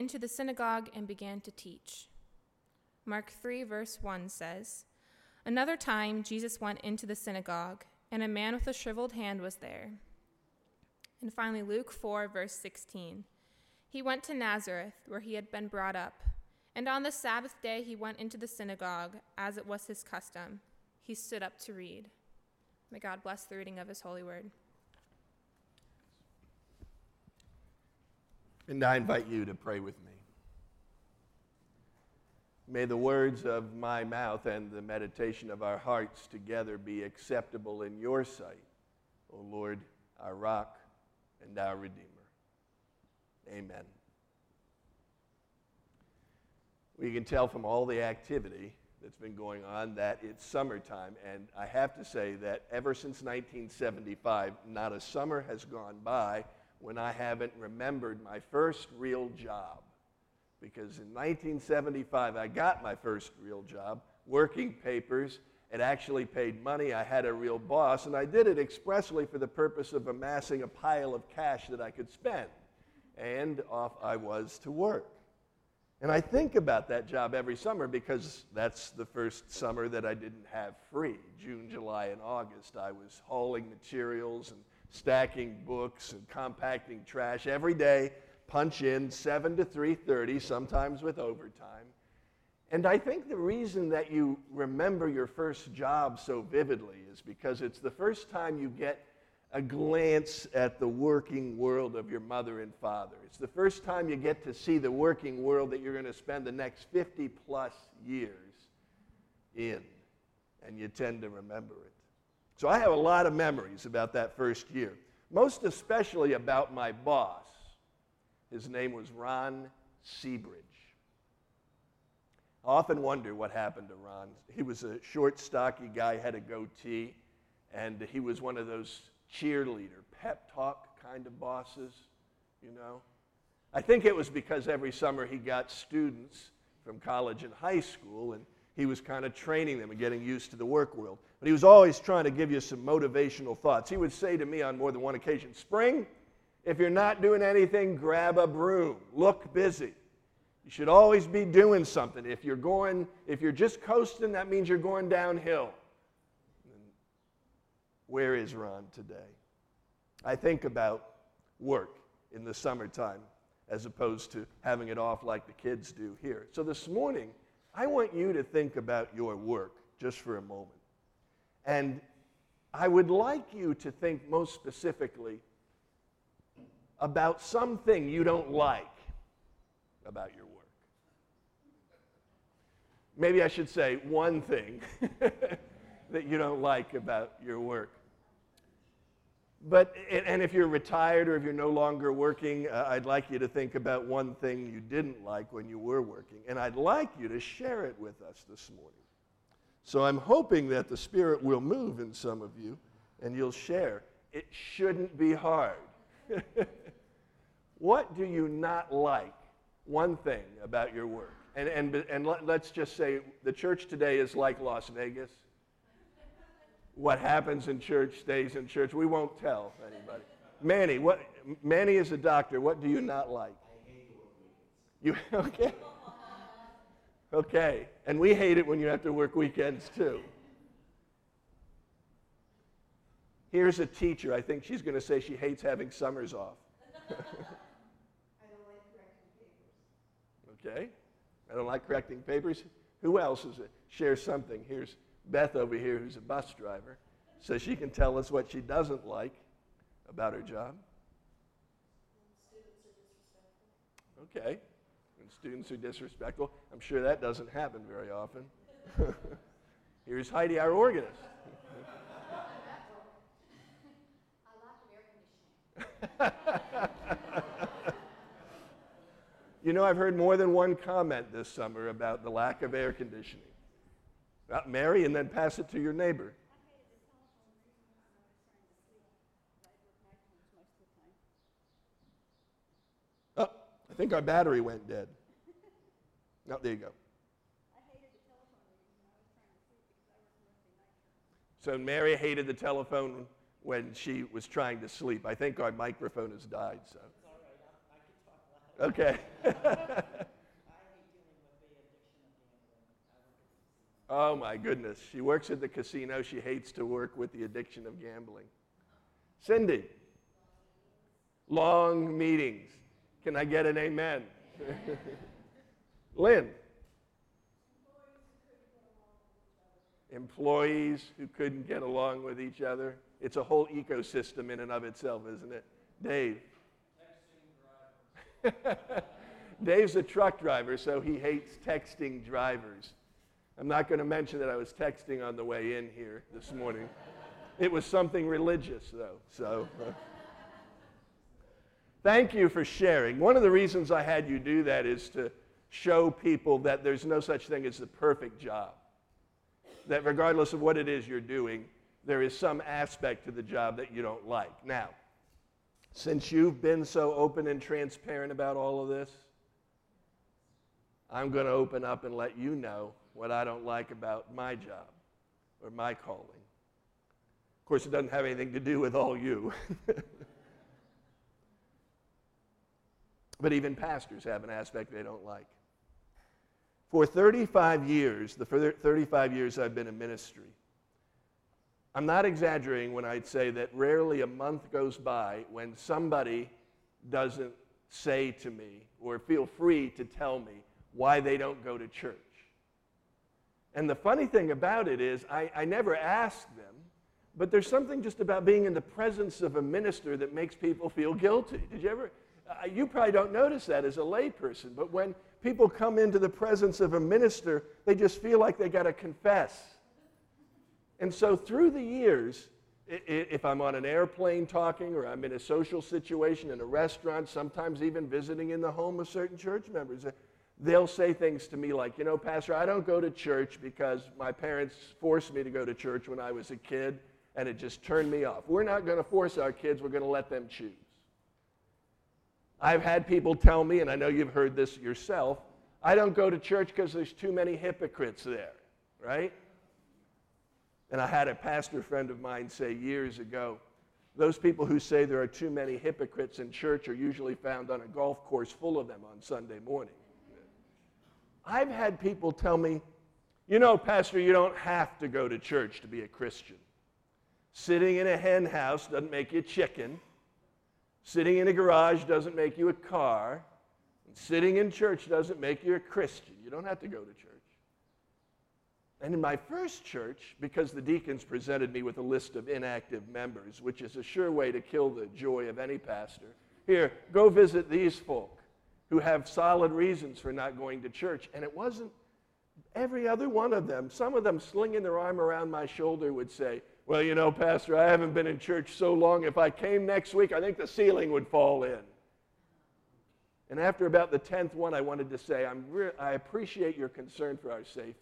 into the synagogue and began to teach. Mark 3, verse 1 says, "Another time Jesus went into the synagogue, and a man with a shriveled hand was there." And finally, Luke 4, verse 16. "He went to Nazareth, where he had been brought up, and on the Sabbath day he went into the synagogue, as it was his custom. He stood up to read." May God bless the reading of his holy word. And I invite you to pray with me. May the words of my mouth and the meditation of our hearts together be acceptable in your sight, O Lord, our rock and our Redeemer. Amen. We can tell from all the activity that's been going on that it's summertime, and I have to say that ever since 1975, not a summer has gone by when I haven't remembered my first real job. Because in 1975, I got my first real job, working papers. It actually paid money. I had a real boss, and I did it expressly for the purpose of amassing a pile of cash that I could spend. And off I was to work. And I think about that job every summer because that's the first summer that I didn't have free. June, July, and August, I was hauling materials and stacking books and compacting trash every day, punch in 7 to 3:30, sometimes with overtime. And I think the reason that you remember your first job so vividly is because it's the first time you get a glance at the working world of your mother and father. It's the first time you get to see the working world that you're going to spend the next 50-plus years in, and you tend to remember it. So I have a lot of memories about that first year, most especially about my boss. His name was Ron Seabridge. I often wonder what happened to Ron. He was a short, stocky guy, had a goatee, and he was one of those cheerleader, pep talk kind of bosses, you know. I think it was because every summer he got students from college and high school, and he was kind of training them and getting used to the work world. But he was always trying to give you some motivational thoughts. He would say to me on more than one occasion, "Spring, if you're not doing anything, grab a broom. Look busy. You should always be doing something. If you're just coasting, that means you're going downhill." And where is Ron today? I think about work in the summertime as opposed to having it off like the kids do here. So this morning, I want you to think about your work just for a moment. And I would like you to think most specifically about something you don't like about your work. Maybe I should say one thing that you don't like about your work. And if you're retired or if you're no longer working, I'd like you to think about one thing you didn't like when you were working. And I'd like you to share it with us this morning. So I'm hoping that the Spirit will move in some of you and you'll share. It shouldn't be hard. What do you not like? One thing about your work. And let's just say the church today is like Las Vegas. What happens in church stays in church. We won't tell anybody. Manny is a doctor. What do you not like? I hate work weekends. You okay? Okay. And we hate it when you have to work weekends too. Here's a teacher. I think she's going to say she hates having summers off. I don't like correcting papers. Okay. I don't like correcting papers. Who else is it? Share something. Here's Beth over here, who's a bus driver, so she can tell us what she doesn't like about her job. Students are disrespectful. Okay. When students are disrespectful, I'm sure that doesn't happen very often. Here's Heidi, our organist. I lack of air conditioning. You know, I've heard more than one comment this summer about the lack of air conditioning. Mary, and then pass it to your neighbor. Oh, I think our battery went dead. No, there you go. So Mary hated the telephone when she was trying to sleep. I think our microphone has died. So. It's all right. I can talk Okay. Oh my goodness. She works at the casino. She hates to work with the addiction of gambling. Cindy. Long meetings. Can I get an amen? Lynn. Employees who couldn't get along with each other. It's a whole ecosystem in and of itself, isn't it? Dave. Dave's a truck driver, so he hates texting drivers. I'm not going to mention that I was texting on the way in here this morning. It was something religious, though. So, thank you for sharing. One of the reasons I had you do that is to show people that there's no such thing as the perfect job. That regardless of what it is you're doing, there is some aspect to the job that you don't like. Now, since you've been so open and transparent about all of this, I'm going to open up and let you know what I don't like about my job or my calling. Of course, it doesn't have anything to do with all you. But even pastors have an aspect they don't like. For 35 years, the 35 years I've been in ministry, I'm not exaggerating when I say that rarely a month goes by when somebody doesn't say to me or feel free to tell me why they don't go to church. And the funny thing about it is I never ask them, but there's something just about being in the presence of a minister that makes people feel guilty. Did you ever? You probably don't notice that as a layperson, but when people come into the presence of a minister, they just feel like they got to confess. And so through the years, if I'm on an airplane talking or I'm in a social situation in a restaurant, sometimes even visiting in the home of certain church members, they'll say things to me like, you know, Pastor, I don't go to church because my parents forced me to go to church when I was a kid, and it just turned me off. We're not going to force our kids. We're going to let them choose. I've had people tell me, and I know you've heard this yourself, I don't go to church because there's too many hypocrites there, right? And I had a pastor friend of mine say years ago, those people who say there are too many hypocrites in church are usually found on a golf course full of them on Sunday morning. I've had people tell me, you know, Pastor, you don't have to go to church to be a Christian. Sitting in a hen house doesn't make you a chicken. Sitting in a garage doesn't make you a car. And sitting in church doesn't make you a Christian. You don't have to go to church. And in my first church, because the deacons presented me with a list of inactive members, which is a sure way to kill the joy of any pastor, here, go visit these folk who have solid reasons for not going to church. And it wasn't every other one of them. Some of them slinging their arm around my shoulder would say, well, you know, Pastor, I haven't been in church so long. If I came next week, I think the ceiling would fall in. And after about the 10th one, I wanted to say, I appreciate your concern for our safety.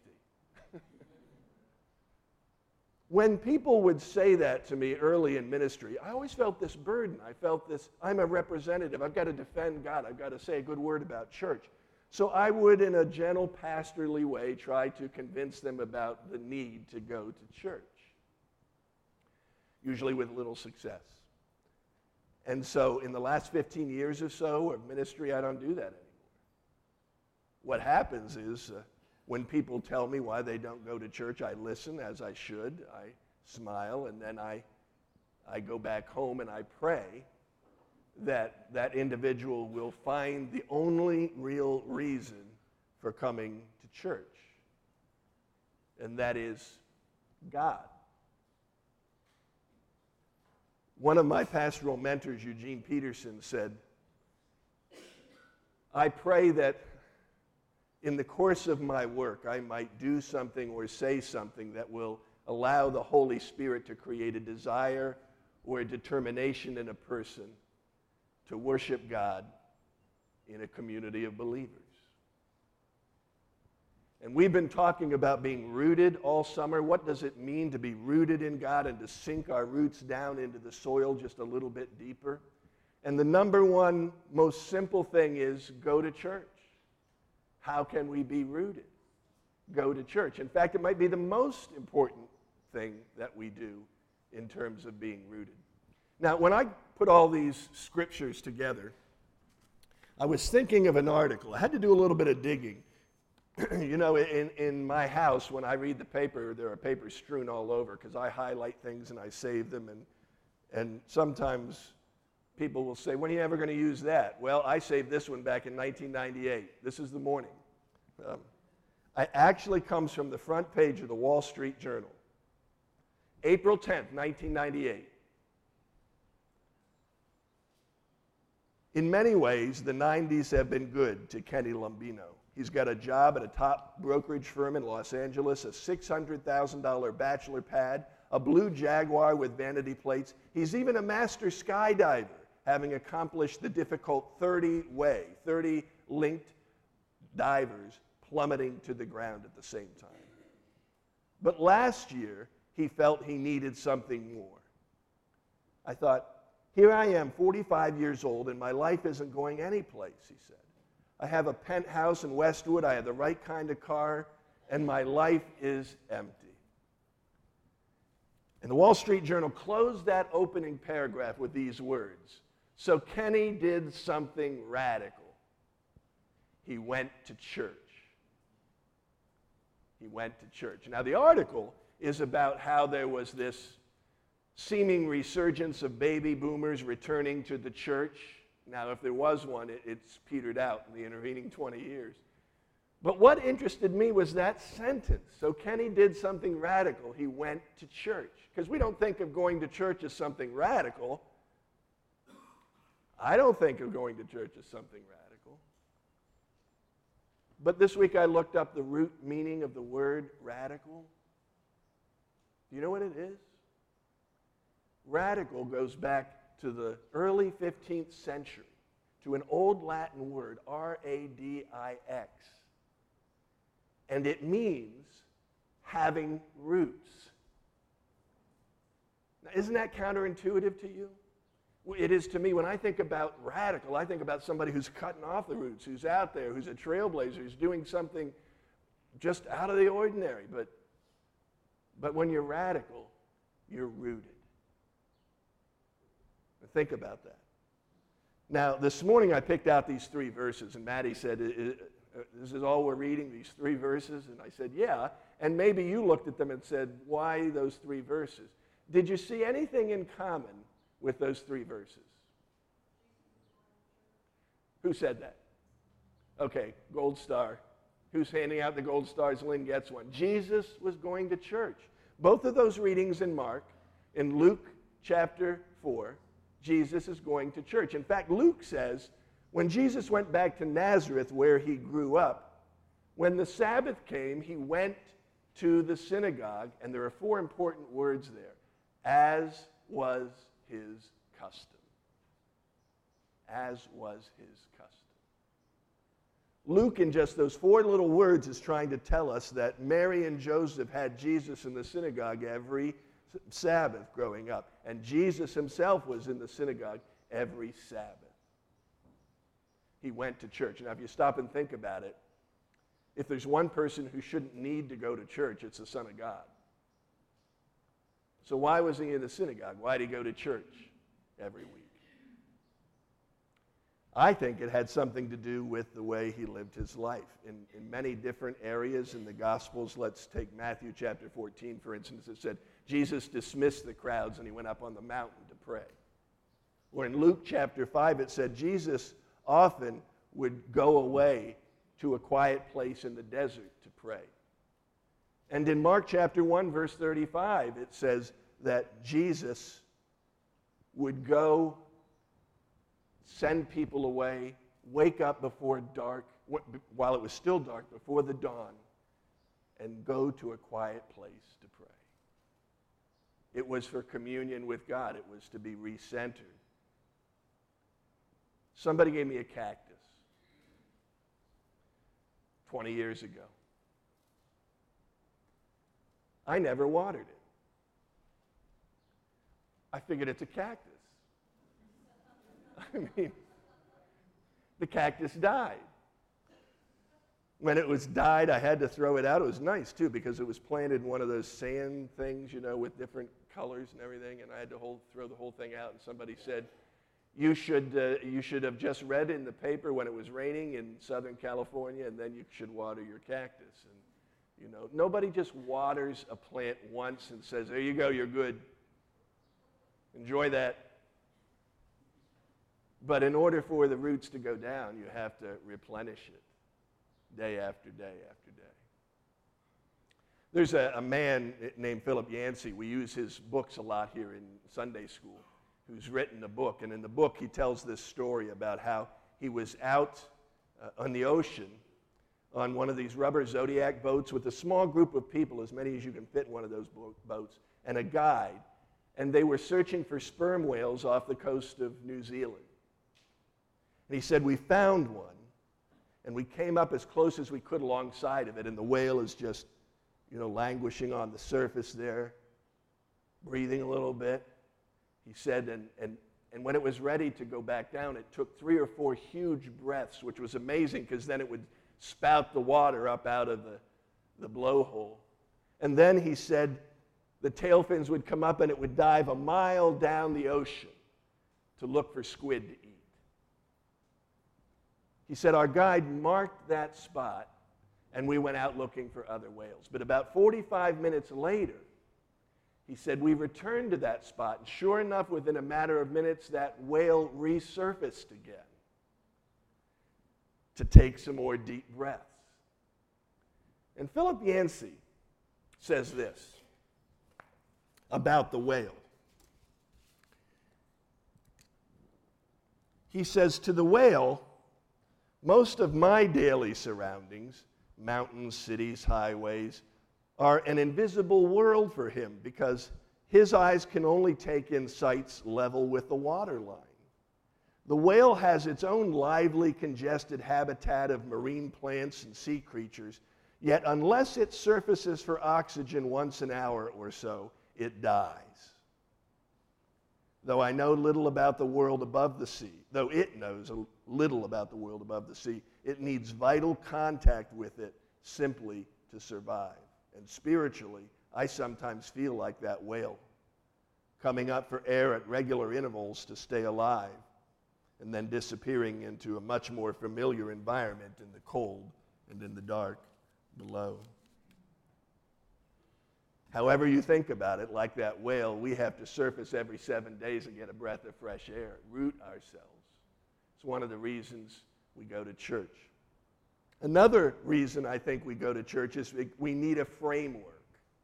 When people would say that to me early in ministry, I always felt this burden. I felt this, I'm a representative. I've got to defend God. I've got to say a good word about church. So I would, in a gentle, pastorly way, try to convince them about the need to go to church, usually with little success. And so in the last 15 years or so of ministry, I don't do that anymore. What happens is, when people tell me why they don't go to church, I listen as I should. I smile, and then I go back home and I pray that that individual will find the only real reason for coming to church, and that is God. One of my pastoral mentors, Eugene Peterson, said, I pray that in the course of my work, I might do something or say something that will allow the Holy Spirit to create a desire or a determination in a person to worship God in a community of believers. And we've been talking about being rooted all summer. What does it mean to be rooted in God and to sink our roots down into the soil just a little bit deeper? And the number one most simple thing is go to church. How can we be rooted? Go to church. In fact, it might be the most important thing that we do in terms of being rooted. Now, when I put all these scriptures together, I was thinking of an article. I had to do a little bit of digging. You know, in my house, when I read the paper, there are papers strewn all over because I highlight things and I save them. And sometimes people will say, when are you ever going to use that? Well, I saved this one back in 1998. This is the morning. It actually comes from the front page of the Wall Street Journal. April 10th, 1998. In many ways, the 90s have been good to Kenny Lombino. He's got a job at a top brokerage firm in Los Angeles, a $600,000 bachelor pad, a blue Jaguar with vanity plates. He's even a master skydiver, having accomplished the difficult 30 linked divers plummeting to the ground at the same time. But last year, he felt he needed something more. I thought, here I am, 45 years old, and my life isn't going anyplace, he said. I have a penthouse in Westwood, I have the right kind of car, and my life is empty. And the Wall Street Journal closed that opening paragraph with these words. So Kenny did something radical. He went to church. He went to church. Now, the article is about how there was this seeming resurgence of baby boomers returning to the church. Now, if there was one, it's petered out in the intervening 20 years. But what interested me was that sentence. So Kenny did something radical. He went to church. Because we don't think of going to church as something radical. I don't think of going to church as something radical. But this week I looked up the root meaning of the word radical. Do you know what it is? Radical goes back to the early 15th century, to an old Latin word, R-A-D-I-X. And it means having roots. Now, isn't that counterintuitive to you? It is to me. When I think about radical, I think about somebody who's cutting off the roots, who's out there, who's a trailblazer, who's doing something just out of the ordinary. But when you're radical, you're rooted. Think about that. Now, this morning I picked out these 3 verses, and Maddie said, this is all we're reading, these 3 verses? And I said, yeah. And maybe you looked at them and said, why those 3 verses? Did you see anything in common with those 3 verses? Who said that? Okay, gold star. Who's handing out the gold stars? Lynn gets one. Jesus was going to church. Both of those readings in Mark, in Luke chapter 4, Jesus is going to church. In fact, Luke says, when Jesus went back to Nazareth, where he grew up, when the Sabbath came, he went to the synagogue, and there are 4 important words there, as was his custom. As was his custom. Luke, in just those 4 little words, is trying to tell us that Mary and Joseph had Jesus in the synagogue every Sabbath growing up. And Jesus himself was in the synagogue every Sabbath. He went to church. Now, if you stop and think about it, if there's one person who shouldn't need to go to church, it's the Son of God. So why was he in the synagogue? Why did he go to church every week? I think it had something to do with the way he lived his life. In many different areas in the Gospels, let's take Matthew chapter 14, for instance. It said, Jesus dismissed the crowds and he went up on the mountain to pray. Or in Luke chapter 5, it said Jesus often would go away to a quiet place in the desert to pray. And in Mark chapter 1, verse 35, it says that Jesus would go, send people away, wake up before dark, while it was still dark, before the dawn, and go to a quiet place to pray. It was for communion with God. It was to be recentered. Somebody gave me a cactus 20 years ago. I never watered it. I figured it's a cactus. I mean, the cactus died. When it was died, I had to throw it out. It was nice, too, because it was planted in one of those sand things, with different colors and everything, and I had to throw the whole thing out. And somebody said, you should have just read in the paper when it was raining in Southern California, and then you should water your cactus. And nobody just waters a plant once and says, "There you go, you're good. Enjoy that." But in order for the roots to go down, you have to replenish it day after day after day. There's a man named Philip Yancey. We use his books a lot here in Sunday school, who's written a book. And in the book, he tells this story about how he was out on the ocean on one of these rubber Zodiac boats with a small group of people, as many as you can fit in one of those boats, and a guide. And they were searching for sperm whales off the coast of New Zealand. And he said, "We found one, and we came up as close as we could alongside of it, and the whale is just, languishing on the surface there, breathing a little bit." He said, and when it was ready to go back down, it took 3 or 4 huge breaths, which was amazing because then it would spout the water up out of the blowhole. And then he said the tail fins would come up and it would dive a mile down the ocean to look for squid to eat. He said our guide marked that spot and we went out looking for other whales. But about 45 minutes later, he said, we returned to that spot, and sure enough, within a matter of minutes, that whale resurfaced again to take some more deep breaths. And Philip Yancey says this about the whale. He says, to the whale, most of my daily surroundings, mountains, cities, highways, are an invisible world for him because his eyes can only take in sights level with the waterline. The whale has its own lively, congested habitat of marine plants and sea creatures, yet unless it surfaces for oxygen once an hour or so, it dies. Though I know little about the world above the sea, though it knows little about the world above the sea, it needs vital contact with it simply to survive. And spiritually, I sometimes feel like that whale, coming up for air at regular intervals to stay alive, and then disappearing into a much more familiar environment in the cold and in the dark below. However you think about it, like that whale, we have to surface every 7 days and get a breath of fresh air, root ourselves. It's one of the reasons we go to church. Another reason I think we go to church is we need a framework.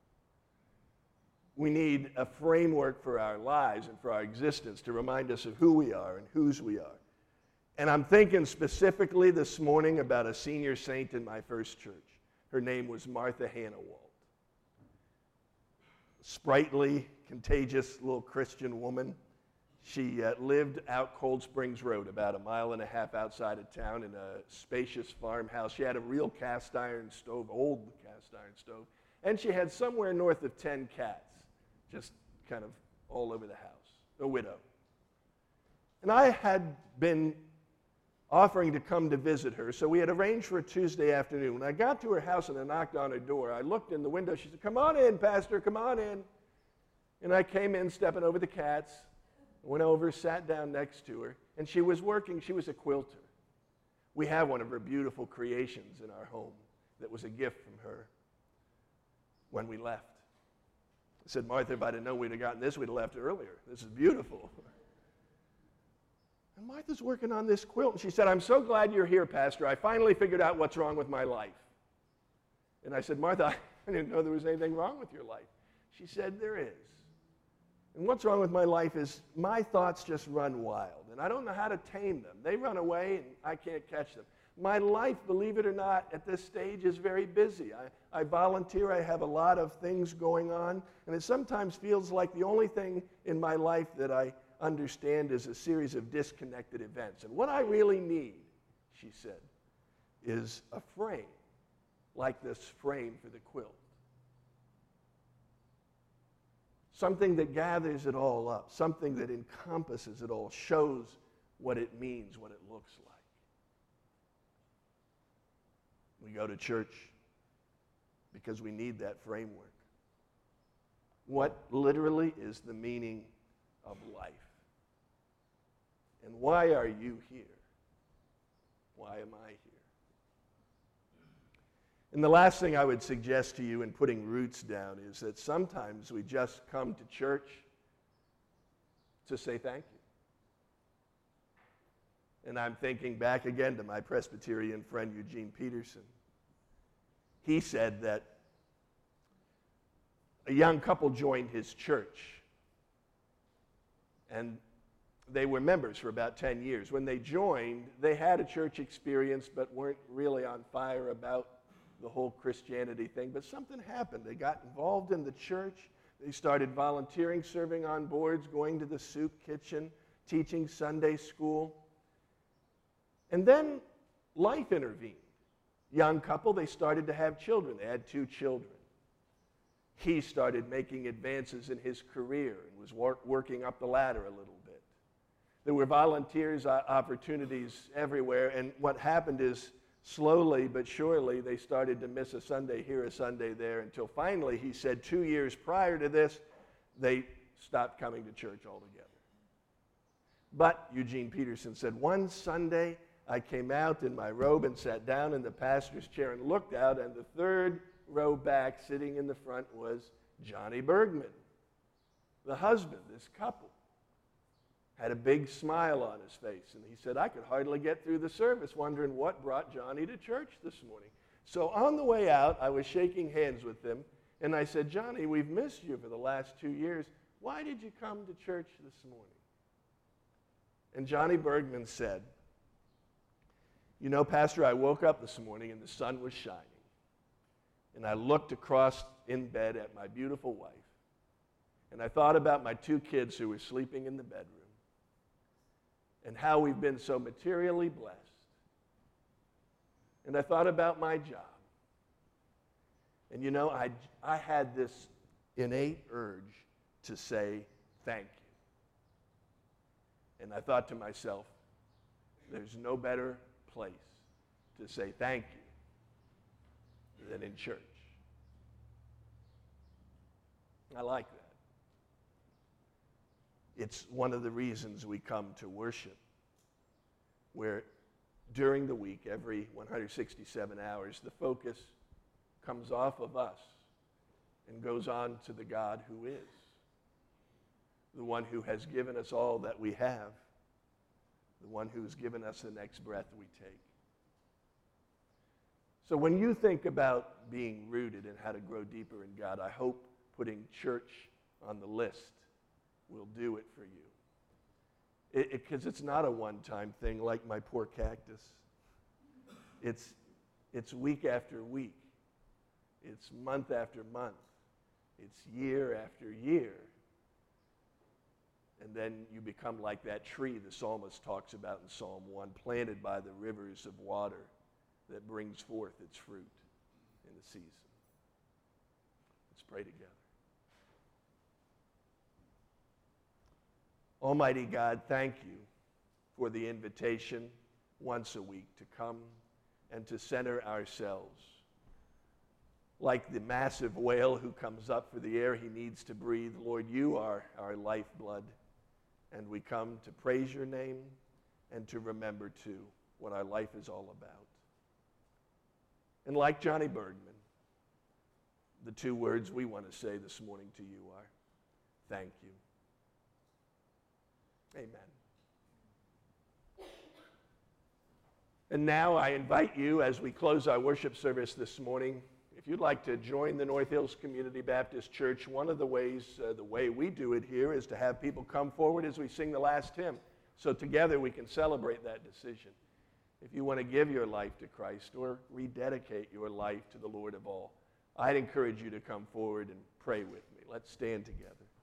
We need a framework for our lives and for our existence to remind us of who we are and whose we are. And I'm thinking specifically this morning about a senior saint in my first church. Her name was Martha Hanawalt. Sprightly, contagious little Christian woman. She lived out Cold Springs Road, about 1.5 miles outside of town in a spacious farmhouse. She had a real cast iron stove, old cast iron stove, and she had somewhere north of 10 cats, just kind of all over the house, a widow. And I had been offering to come to visit her, so we had arranged for a Tuesday afternoon. When I got to her house and I knocked on her door, I looked in the window. She said, "Come on in, Pastor, come on in." And I came in, stepping over the cats, went over, sat down next to her, and she was working. She was a quilter. We have one of her beautiful creations in our home that was a gift from her when we left. I said, "Martha, if I'd have known we'd have gotten this, we'd have left earlier. This is beautiful." And Martha's working on this quilt, and she said, "I'm so glad you're here, Pastor. I finally figured out what's wrong with my life." And I said, "Martha, I didn't know there was anything wrong with your life." She said, "There is. And what's wrong with my life is my thoughts just run wild, and I don't know how to tame them. They run away, and I can't catch them. My life, believe it or not, at this stage is very busy. I volunteer. I have a lot of things going on, and it sometimes feels like the only thing in my life that I understand is a series of disconnected events. And what I really need," she said, "is a frame like this frame for the quilt. Something that gathers it all up, something that encompasses it all, shows what it means, what it looks like." We go to church because we need that framework. What literally is the meaning of life? And why are you here? Why am I here? And the last thing I would suggest to you in putting roots down is that sometimes we just come to church to say thank you. And I'm thinking back again to my Presbyterian friend Eugene Peterson. He said that a young couple joined his church, and they were members for about 10 years. When they joined, they had a church experience but weren't really on fire about the whole Christianity thing. But something happened. They got involved in the church. They started volunteering, serving on boards, going to the soup kitchen, teaching Sunday school. And then life intervened. Young couple, they started to have children. They had 2 children. He started making advances in his career and was working up the ladder a little bit. There were volunteers opportunities everywhere, and what happened is slowly but surely they started to miss a Sunday here, a Sunday there, until finally, he said 2 years prior to this, they stopped coming to church altogether. But Eugene Peterson said, one Sunday I came out in my robe and sat down in the pastor's chair and looked out, and the 3rd row back, sitting in the front, was Johnny Bergman, the husband, this couple. Had a big smile on his face, and he said, I could hardly get through the service wondering what brought Johnny to church this morning. So on the way out, I was shaking hands with them, and I said, Johnny, we've missed you for the last 2 years. Why did you come to church this morning? And Johnny Bergman said, you know, Pastor, I woke up this morning and the sun was shining. And I looked across in bed at my beautiful wife. And I thought about my 2 kids who were sleeping in the bedroom. And how we've been so materially blessed. And I thought about my job. And you know, I had this innate urge to say thank you. And I thought to myself, there's no better place to say thank you than in church. I like that. It's one of the reasons we come to worship, where during the week, every 167 hours, the focus comes off of us and goes on to the God who is, the one who has given us all that we have, the one who's given us the next breath we take. So when you think about being rooted and how to grow deeper in God, I hope putting church on the list will do it for you. Because it's not a one-time thing like my poor cactus. It's week after week. It's month after month. It's year after year. And then you become like that tree the psalmist talks about in Psalm 1, planted by the rivers of water that brings forth its fruit in the season. Let's pray together. Almighty God, thank you for the invitation once a week to come and to center ourselves. Like the massive whale who comes up for the air he needs to breathe, Lord, you are our lifeblood, and we come to praise your name and to remember, too, what our life is all about. And like Johnny Bergman, the 2 words we want to say this morning to you are, thank you. Amen. And now I invite you, as we close our worship service this morning, if you'd like to join the North Hills Community Baptist Church, one of the ways, the way we do it here is to have people come forward as we sing the last hymn. So together we can celebrate that decision. If you want to give your life to Christ or rededicate your life to the Lord of all, I'd encourage you to come forward and pray with me. Let's stand together.